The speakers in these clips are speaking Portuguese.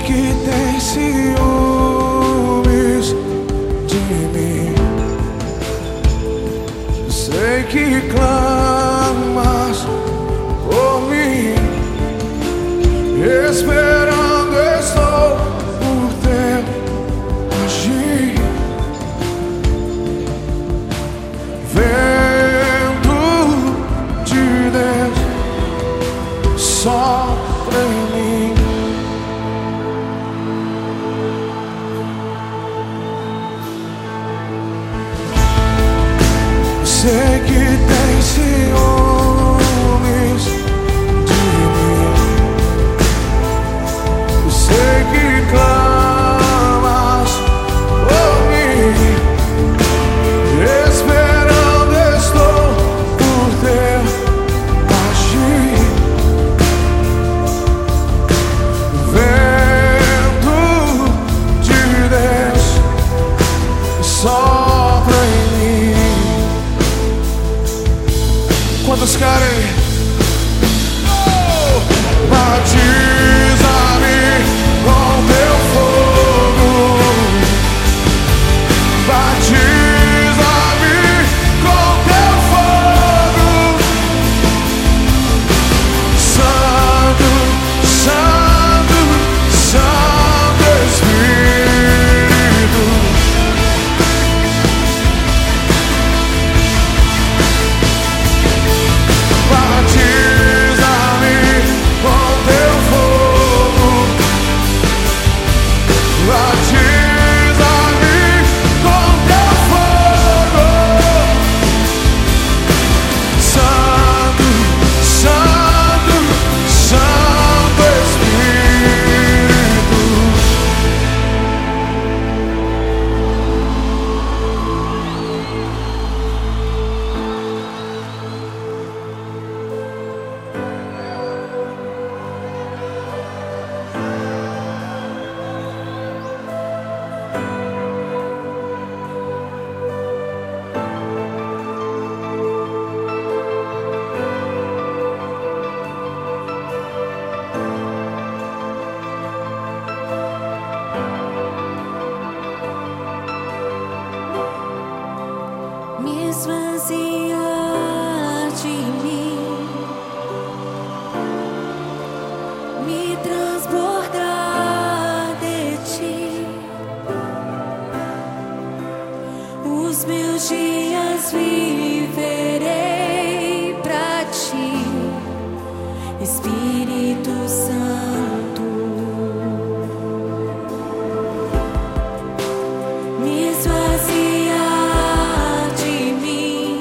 que tem ciúmes de mim. Sei que clamas por mim. Esperando estou por teu agir. Vento de Deus sopra em mim. Sei que tem ciúmes de mim. Sei que clamas por mim. Esperando estou por teu agir. Vento de Deus sopra em mim. Quantos querem? Batiza-me com teu fogo. Batiza-me com teu fogo. Santo, Santo, Santo Espírito. Batiza-me com teu fogo. Batiza-me com teu fogo. Santo, Santo, Santo Espírito. Me esvaziar de mim, me transbordar de ti. Os meus dias viverei pra ti, Espírito Santo. Me esvaziar de mim,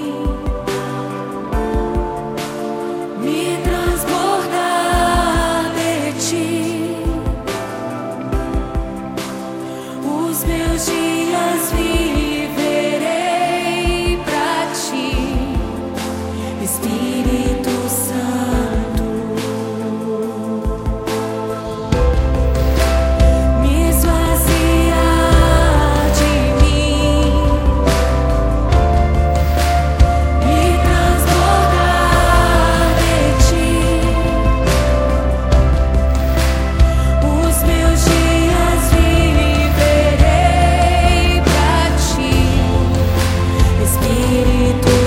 me transbordar de ti. Os meus dias viverei pra ti, Espírito Santo. Me esvaziar de mim, me transbordar de ti. Os meus dias viverei pra ti, Espírito